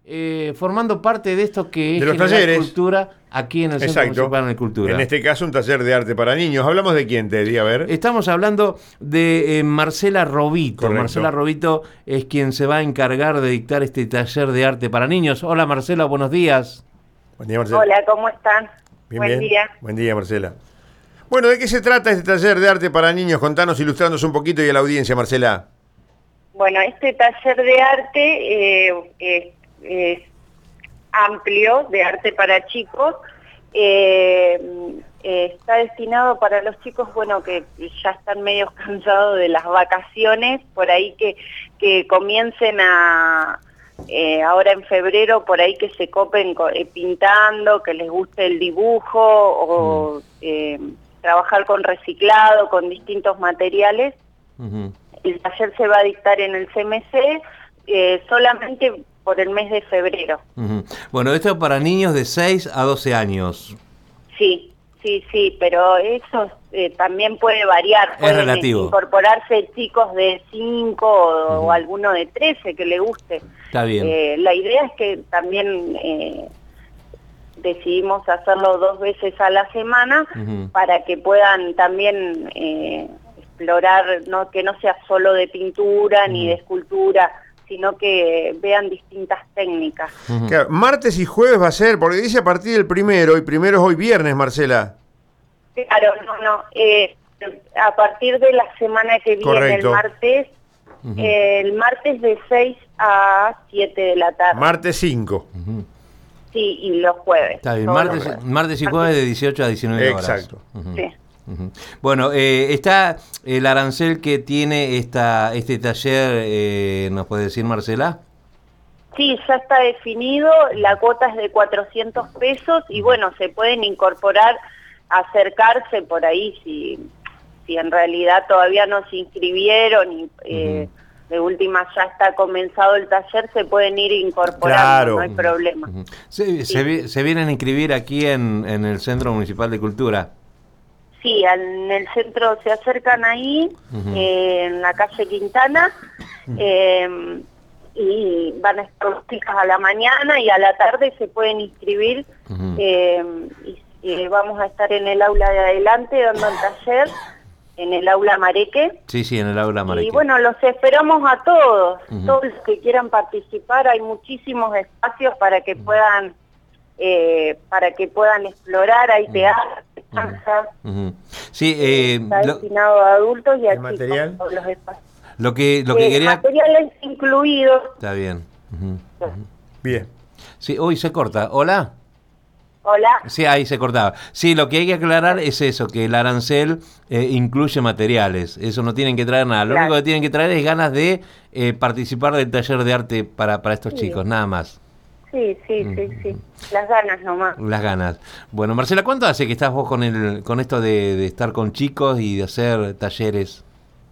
formando parte de esto que es de los generar talleres. Cultura aquí en el Centro Municipal de Cultura. En este caso, un taller de arte para niños. ¿Hablamos de quién, Teddy? A ver. Estamos hablando de Marcela Robito. Correcto. Marcela Robito es quien se va a encargar de dictar este taller de arte para niños. Hola Marcela, buenos días. Buen día, Marcela. Hola, ¿cómo están? Buen día. Buen día, Marcela. Bueno, ¿de qué se trata este taller de arte para niños? Contanos, ilustrándonos un poquito y a la audiencia, Marcela. Bueno, este taller de arte es amplio, de arte para chicos. Está destinado para los chicos, bueno, que ya están medio cansados de las vacaciones, por ahí que comiencen ahora en febrero, por ahí que se copen pintando, que les guste el dibujo o trabajar con reciclado, con distintos materiales. El taller se va a dictar en el CMC solamente por el mes de febrero. Bueno, esto es para niños de 6 a 12 años. Sí, pero eso también puede variar. Es relativo. Incorporarse chicos de 5 o alguno de 13 que le guste. Está bien. La idea es que también decidimos hacerlo 2 veces a la semana para que puedan también explorar, que no sea solo de pintura ni de escultura, sino que vean distintas técnicas. Claro, martes y jueves va a ser, porque dice a partir del primero, y primero es hoy viernes, Marcela. Claro, a partir de la semana que viene, correcto. el martes de 6 a 7 de la tarde. Martes 5. Sí, y los jueves. Está bien, martes y jueves de 18 a 19 horas. Exacto. Sí. Bueno, está el arancel que tiene este taller, ¿nos puede decir, Marcela? Sí, ya está definido, la cuota es de 400 pesos y bueno, se pueden incorporar, acercarse por ahí si en realidad todavía no se inscribieron y de última ya está comenzado el taller, se pueden ir incorporando, claro. No hay problema. Se vienen a inscribir aquí en el Centro Municipal de Cultura. Sí, en el centro se acercan ahí, en la calle Quintana, y van a estar los chicos a la mañana y a la tarde se pueden inscribir, y vamos a estar en el aula de adelante dando el taller, en el aula Mareque. Sí, en el aula Mareque. Y bueno, los esperamos a todos, todos los que quieran participar, hay muchísimos espacios para que puedan explorar, hay teatro, sí, está destinado a adultos y a chicos, material? los espacios. Lo que quería... Materiales incluidos. Está bien. Bien. Sí, hoy se corta. ¿Hola? Hola. Sí, ahí se cortaba. Sí, lo que hay que aclarar es eso, que el arancel incluye materiales. Eso no tienen que traer nada. Lo único que tienen que traer es ganas de participar del taller de arte para estos chicos, nada más. Sí. Las ganas nomás. Las ganas. Bueno, Marcela, ¿cuánto hace que estás vos con esto de estar con chicos y de hacer talleres?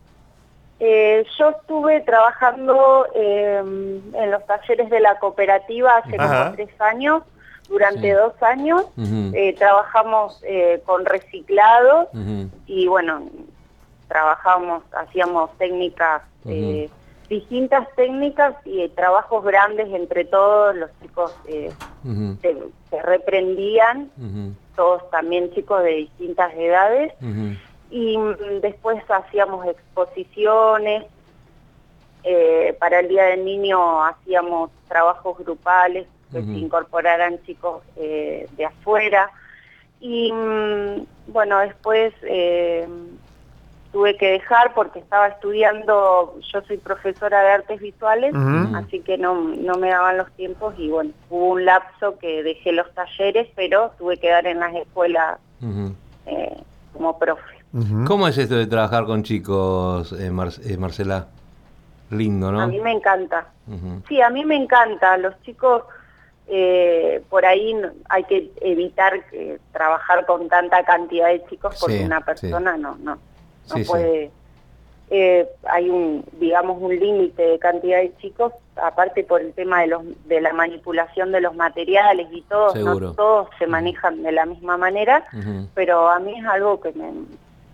Yo estuve trabajando en los talleres de la cooperativa hace como 3 años. Durante 2 años trabajamos con reciclado y bueno, hacíamos técnicas, distintas técnicas y trabajos grandes entre todos. Los chicos se reprendían, todos también chicos de distintas edades. Y después hacíamos exposiciones, para el Día del Niño hacíamos trabajos grupales, que se incorporaran chicos de afuera. Y bueno, después tuve que dejar porque estaba estudiando, yo soy profesora de artes visuales, así que no me daban los tiempos y bueno, hubo un lapso que dejé los talleres, pero tuve que dar en las escuelas como profe. ¿Cómo es esto de trabajar con chicos, Marcela? Lindo, ¿no? A mí me encanta. Sí, a mí me encanta. Los chicos, por ahí hay que evitar trabajar con tanta cantidad de chicos porque una persona no puede. Hay un límite de cantidad de chicos, aparte por el tema de la manipulación de los materiales y todo. Seguro. No todos se manejan de la misma manera, pero a mí es algo que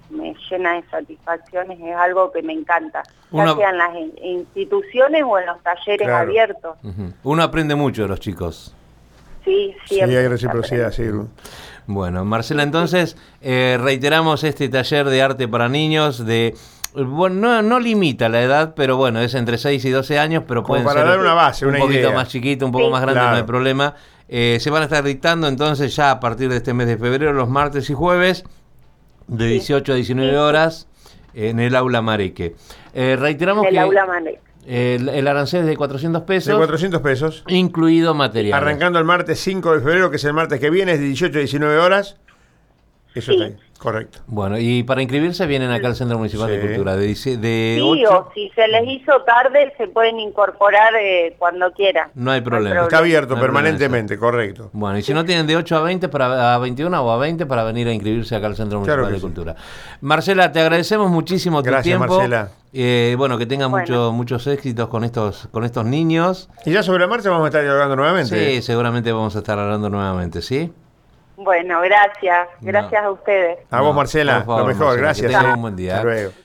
me llena de satisfacciones, es algo que me encanta, Uno- ya sea en las instituciones o en los talleres Claro. abiertos. Uno aprende mucho de los chicos. Sí, Sí, siempre. hay reciprocidad, sí. Bueno, Marcela, entonces reiteramos este taller de arte para niños bueno, no limita la edad, pero bueno, es entre 6 y 12 años, pero Como pueden para ser dar una base, un una poquito idea. más chiquito, un poco Sí. más grande, Claro. no hay problema. Se van a estar dictando entonces ya a partir de este mes de febrero, los martes y jueves, de 18 a 19 horas, en el Aula Mareque. Reiteramos En el que aula Manex. el arancel es de 400 De pesos, 400 pesos. incluido material. Arrancando el martes 5 de febrero, que es el martes que viene, es de 18 a 19 horas. Eso Sí. está ahí, correcto. Bueno, y para inscribirse vienen acá al Centro Municipal de Sí. Cultura, de Sí, 8... o si se les hizo tarde, se pueden incorporar cuando quieran. No hay problema. Está abierto No hay problema permanentemente, correcto. Bueno, y si no tienen de 8 a 20 a 21 o a 20 para venir a inscribirse acá al Centro Municipal Claro que de sí. Cultura. Marcela, te agradecemos muchísimo tu Gracias, tiempo. Marcela. Bueno, que tengan Bueno. muchos éxitos con estos niños. Y ya sobre la marcha vamos a estar dialogando nuevamente. Sí, seguramente vamos a estar hablando nuevamente, ¿sí? Bueno, gracias. Gracias a ustedes. A vos, Marcela, por favor, lo mejor, Marcela, gracias. que tengas un buen día. Hasta luego.